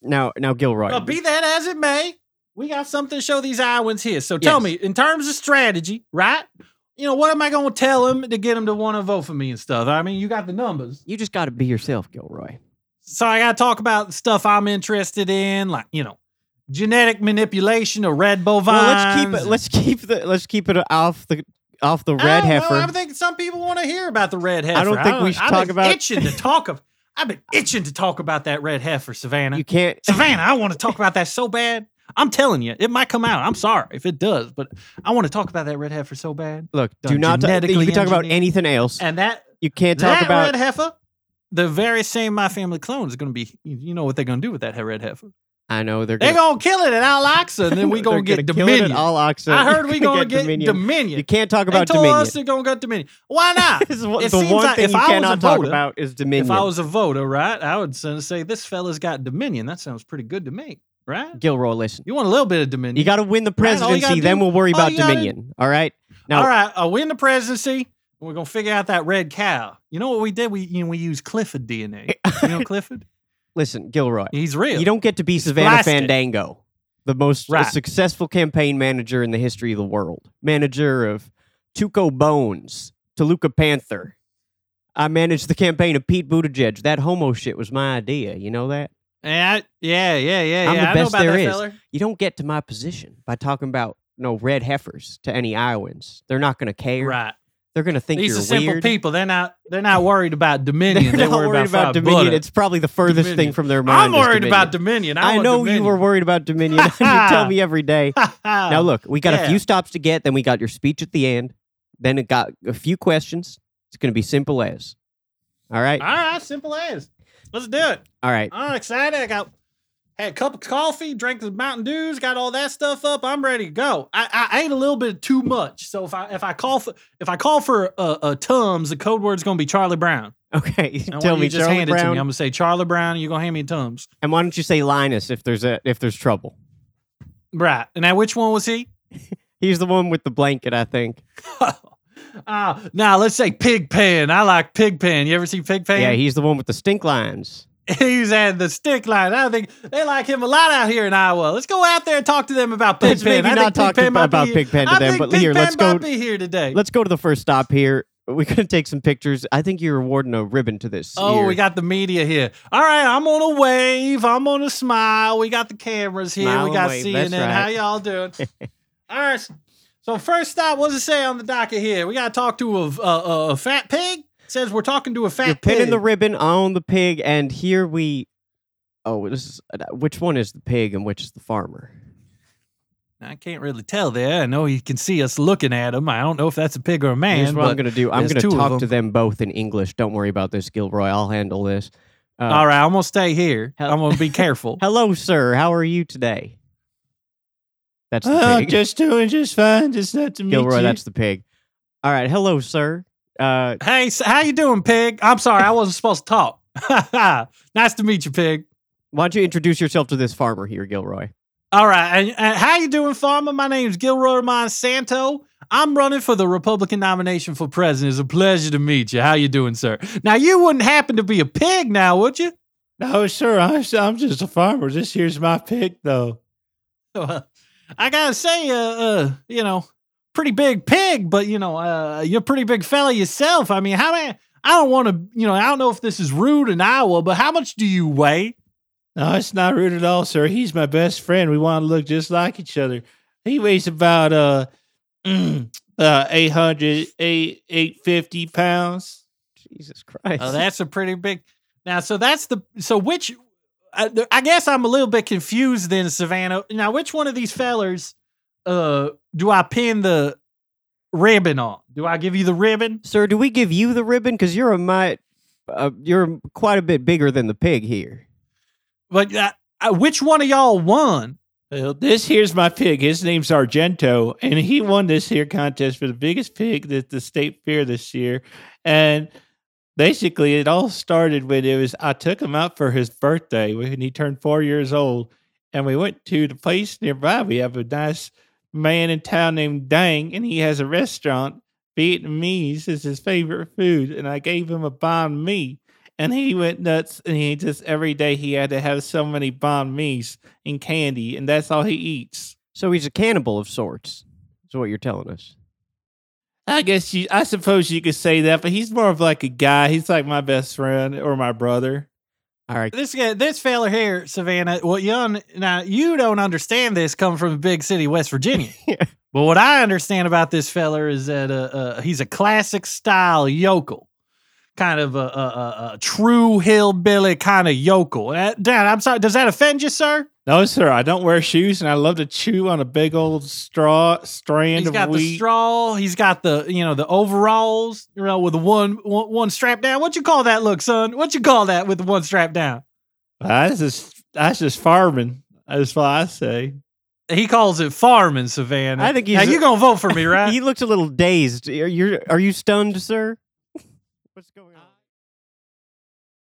Now, Gilroy. But be that as it may, we got something to show these Iowans here. So tell me, in terms of strategy, right? What am I going to tell them to get them to want to vote for me and stuff? I mean, you got the numbers. You just got to be yourself, Gilroy. So I got to talk about the stuff I'm interested in, like, genetic manipulation of red bovines. Well, let's keep it off the red heifer. I think some people want to hear about the red heifer. I don't think we should talk about. I've been itching to talk about that red heifer, Savannah. You can't, Savannah. I want to talk about that so bad. I'm telling you, it might come out. I'm sorry if it does, but I want to talk about that red heifer so bad. Look, do not. You can talk about anything else, and that you can't talk about red heifer. The very same My Family clone is going to be. You know what they're going to do with that red heifer? I know they're going to kill it at Al-Aqsa, and then we're going to get Dominion. Al-Aqsa. I heard we're going to get Dominion. You can't talk about Dominion. They Dominion. told us they're going to get Dominion. Why not? The one thing you cannot talk about is Dominion. If I was a voter, right, I would say this fella's got Dominion. That sounds pretty good to me, right? Gilroy, listen. You want a little bit of Dominion. You got to win the presidency, then we'll worry about Dominion. All right? Now, all right, I'll win the presidency. We're going to figure out that red cow. You know what we did? We used Clifford DNA. You know Clifford? Listen, Gilroy. He's real. You don't get to be Savannah Fandango, the most successful campaign manager in the history of the world. Manager of Tuco Bones, Toluca Panther. I managed the campaign of Pete Buttigieg. That homo shit was my idea. You know that? Yeah. I'm the best there is. Feller. You don't get to my position by talking about red heifers to any Iowans. They're not going to care. Right. They're going to think These you're are simple weird. people. They're not worried about Dominion. They're not worried about Dominion. It's probably the furthest thing from their mind. I'm worried about Dominion. I know Dominion. You were worried about Dominion. You tell me every day. Now look, we got a few stops to get. Then we got your speech at the end. Then it got a few questions. It's going to be simple as. All right? All right, simple as. Let's do it. All right. I'm excited. Had a cup of coffee, drank the Mountain Dews, got all that stuff up. I'm ready to go. I ate a little bit too much, so if I call for a Tums, the code word's gonna be Charlie Brown. Okay, tell me, just Charlie hand Brown. it to me. I'm gonna say Charlie Brown, and you're gonna hand me a Tums. And why don't you say Linus if there's trouble? Right. And now, which one was he? He's the one with the blanket, I think. Now let's say Pigpen. I like Pigpen. You ever see Pigpen? Yeah, he's the one with the stink lines. He's at the stick line. I think they like him a lot out here in Iowa. Let's go out there and talk to them about Pigpen. Let's maybe not talk about Pigpen to them, but here, let's go. Be here today. Let's go to the first stop here. We're going to take some pictures. I think you're awarding a ribbon to this. Oh, here. We got the media here. All right, I'm on a wave. I'm on a smile. We got the cameras here. Smile we got wave. CNN. Right. How y'all doing? All right. So first stop, what does it say on the docket here? We got to talk to a fat pig. It says we're talking to a fat pig. You're pinning the ribbon on the pig, and here we... Oh, which one is the pig and which is the farmer? I can't really tell there. I know you can see us looking at him. I don't know if that's a pig or a man. Here's what I'm going to do. I'm going to talk to them both in English. Don't worry about this, Gilroy. I'll handle this. All right, I'm going to stay here. I'm going to be careful. Hello, sir. How are you today? That's the pig. Just doing just fine. Just not to meet Gilroy, you. that's the pig. All right. Hello, sir. Hey, how you doing, pig? I'm sorry. I wasn't supposed to talk. Nice to meet you, pig. Why don't you introduce yourself to this farmer here, Gilroy? All right. And how you doing, farmer? My name's Gilroy Monsanto. I'm running for the Republican nomination for president. It's a pleasure to meet you. How you doing, sir? Now, you wouldn't happen to be a pig now, would you? No, sir. I'm just a farmer. This here's my pig, though. I gotta say, pretty big pig, but you're a pretty big fella yourself. I mean, I don't want to, I don't know if this is rude in Iowa, but how much do you weigh? No, it's not rude at all, sir. He's my best friend. We want to look just like each other. He weighs about 850 pounds. Jesus Christ. Oh, that's a pretty big. Now, which? I guess I'm a little bit confused then, Savannah. Now, which one of these fellers do I pin the ribbon on? Do I give you the ribbon? Sir, do we give you the ribbon? Because you're you're quite a bit bigger than the pig here. But which one of y'all won? Well, this here's my pig. His name's Argento, and he won this here contest for the biggest pig at the state fair this year. And basically, it all started when I took him out for his birthday when he turned 4 years old, and we went to the place nearby. We have a nice man in town named Dang, and he has a restaurant. Vietnamese is his favorite food, and I gave him a banh mi. and he went nuts. And he just every day he had to have so many banh mi's and candy, and that's all he eats. So he's a cannibal of sorts. Is what you're telling us. I suppose you could say that, but he's more of like a guy. He's like my best friend or my brother. All right. This fella here, Savannah, now you don't understand this coming from a big city, West Virginia. But what I understand about this fella is that he's a classic style yokel. Kind of a true hillbilly kind of yokel. Dad, I'm sorry, does that offend you, sir? No, sir. I don't wear shoes, and I love to chew on a big old strand of wheat. He's got the straw. He's got the the overalls. With the one strap down. What you call that look, son? What you call that with the one strap down? That's just farming. That's what I say. He calls it farming, Savannah. I think you're gonna vote for me, right? He looks a little dazed. Are you stunned, sir? What's going on?